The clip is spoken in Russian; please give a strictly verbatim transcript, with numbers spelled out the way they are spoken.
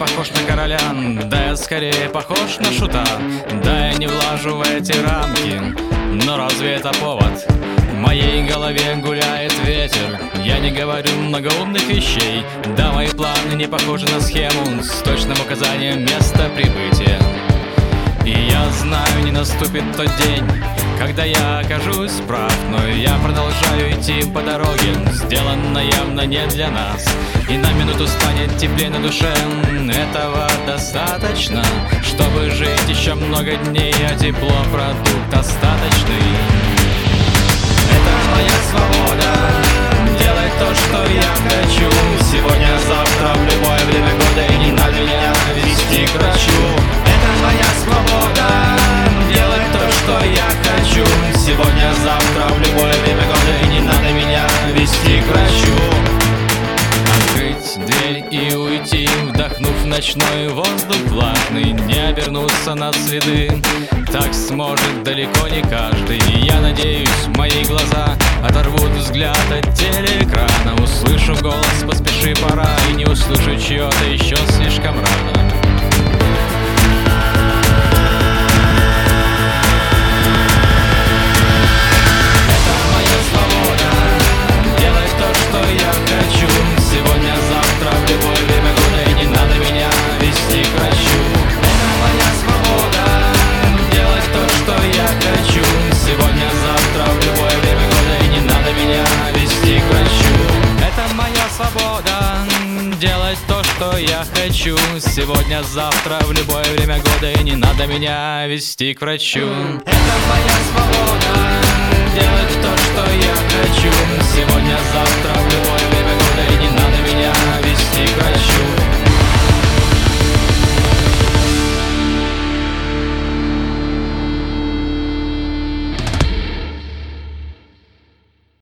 похож на короля, да я скорее похож на шута. Да я не влажу в эти рамки, но разве это повод? В моей голове гуляет ветер, я не говорю многоумных вещей. Да, мои планы не похожи на схему с точным указанием места прибытия. И я знаю, не наступит тот день, когда я окажусь прав, но я продолжаю идти по дороге, сделанной явно не для нас. И на минуту станет теплее на душе, этого достаточно, чтобы жить еще много дней, а тепло продукт остаточный. Это моя свобода, делать то, что я хочу, сегодня, завтра, в любое время года, и не надо меня вести к врачу. Это моя свобода, делать то, что я хочу, сегодня, завтра, в любое время года, и не надо меня вести к врачу. Открыть дверь и уйти, вдохнув ночной воздух влажный, не обернуться на следы, так сможет далеко не каждый. Я надеюсь, мои глаза оторвут взгляд от телеэкрана, услышу голос «поспеши, пора», и не услышу чье-то еще слишком рано. Делать то, что я хочу, сегодня, завтра, в любое время года, и не надо меня вести к врачу. Это моя свобода, делать то, что я хочу.